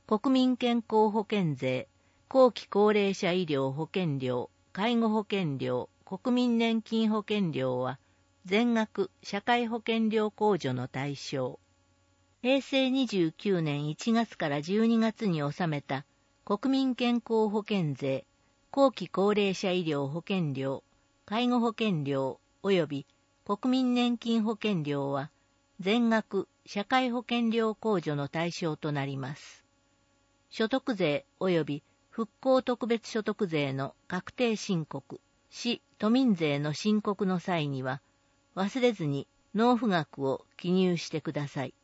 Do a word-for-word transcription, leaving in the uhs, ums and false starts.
国民健康保険税、後期高齢者医療保険料、介護保険料、国民年金保険料は全額社会保険料控除の対象。へいせいにじゅうきゅうねんいちがつからじゅうにがつに納めた国民健康保険税、後期高齢者医療保険料、介護保険料及び国民年金保険料は全額社会保険料控除の対象となります。所得税及び復興特別所得税の確定申告、市都民税の申告の際には、忘れずに納付額を記入してください。